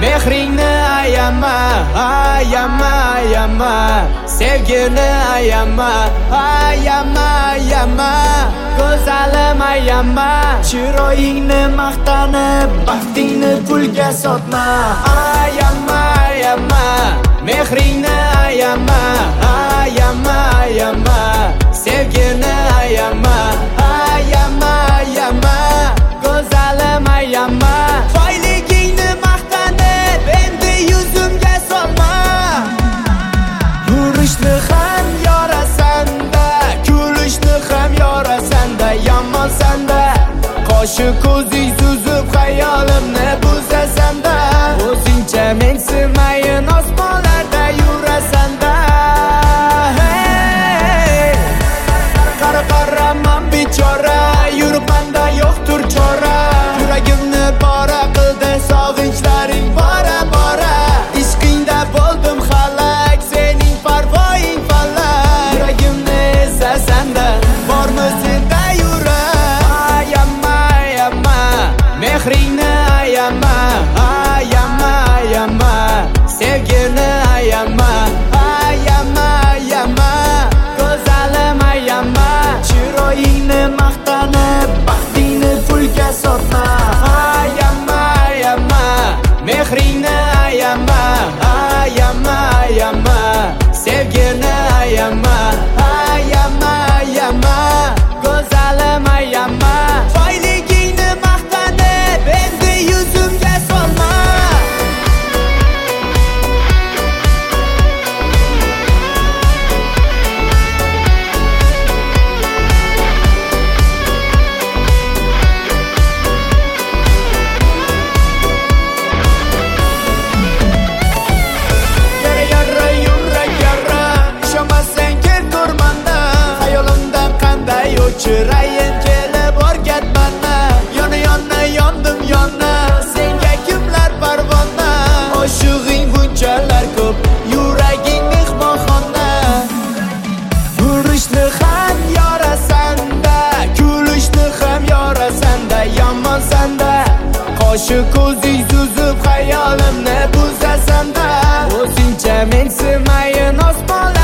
mehringni ayama, ayama, ayama, sevgini ayama, ayama, ayama, go'zalim ayama, chiroyingni maqtanib, baxtingni pulga sotma. Ayama, ayama, mehringni ayama, ayama, ayama, sevgini ayama, ayama, ayama, go'zalim ayama, boyligingni maqtanib, endi yuzimga solma. Yurishni ham yorasan-da, kulishni ham yorasan-da, yomonsan-da, qoshi ko'zing suzib xayolimni buzasan-da, o'zingcha mensimayin osmonlarda yurasan-da. Hey, qara bechora, yuribmanda yo'qdir chora, yuragimni bora qildi sog'inchlaring bora bora, ishqingda bo'ldim halak, sening parvoying falak, yuragimni eslasan-da, bormi senda yurak? Ayama, ayama, mehringni ayama, ayama, ayama, sevgini ayama, ayama, ayama, go'zalim ayama, chiroyingni maqtanib, baxtingni pulga sotma. Ayama, ayama, mehringni ayama, ayama, ayama, sevgini ayama, ayama, ayama, go'zalim ayama, boyligingni maqtanib, endi yuzimga solma. Chirayim kelib o'rgatmana, yona yondim yona, senga kimlar parvona, oshig'ing bunchalar ko'p, yuraging mehmonxona. Yurishni ham yorasan-da, kulishni ham yorasan-da, yomonsan-da, qoshi ko'zing suzib xayolimni buzasan-da, o'zingcha mensimayin osmonlar